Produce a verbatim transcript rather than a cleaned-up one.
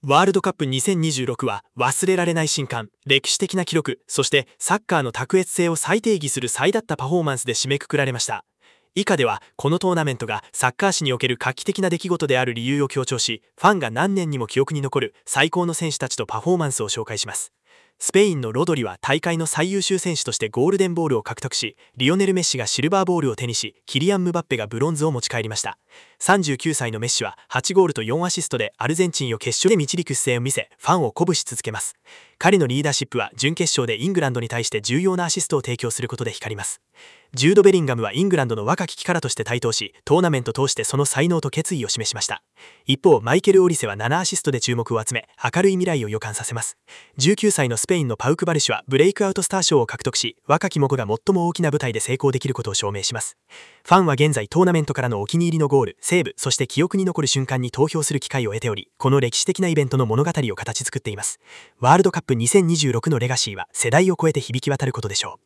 ワールドカップにせんにじゅうろくは忘れられない瞬間、歴史的な記録、そしてサッカーの卓越性を再定義する最だったパフォーマンスで締めくくられました。以下ではこのトーナメントがサッカー史における画期的な出来事である理由を強調し、ファンが何年にも記憶に残る最高の選手たちとパフォーマンスを紹介します。スペインのロドリは大会の最優秀選手としてゴールデンボールを獲得し、リオネル・メッシがシルバーボールを手にし、キリアン・ムバッペがブロンズを持ち帰りました。さんじゅうきゅうさいのメッシははちゴールとよんアシストでアルゼンチンを決勝で導く姿勢を見せ、ファンを鼓舞し続けます。彼のリーダーシップは準決勝でイングランドに対して重要なアシストを提供することで光ります。ジュード・ベリンガムはイングランドの若き力として台頭し、トーナメント通してその才能と決意を示しました。一方、マイケル・オリセはななアシストで注目を集め、明るい未来を予感させます。じゅうきゅうさいのスペインのパウク・バルシュはブレイクアウトスター賞を獲得し、若き猛が最も大きな舞台で成功できることを証明します。ファンは現在トーナメントからのお気に入りのゴール、セーブ、そして記憶に残る瞬間に投票する機会を得ており、この歴史的なイベントの物語を形作っています。ワールドカップにせんにじゅうろくのレガシーは世代を超えて響き渡ることでしょう。